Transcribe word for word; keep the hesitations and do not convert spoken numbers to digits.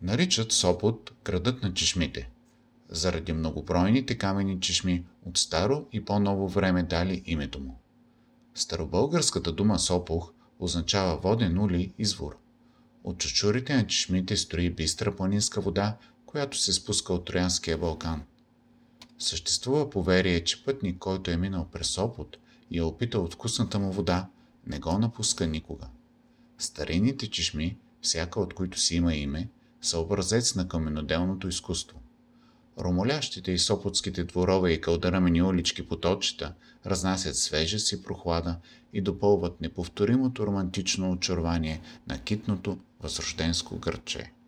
Наричат Сопот градът на чешмите, заради многобройните каменни чешми от старо и по-ново време дали името му. Старобългарската дума Сопох означава воден ули, извор. От чучурите на чешмите строи бистра планинска вода, която се спуска от Троянския Балкан. Съществува поверие, че пътник, който е минал през Сопот и е опитал от вкусната му вода, не го напуска никога. Старинните чешми, всяка от които си има име, са образец на каменоделното изкуство. Ромолящите и сопотските дворове и кълдарамени улички поточета разнасят свежест и прохлада и допълват неповторимото романтично очарование на китното възрожденско градче.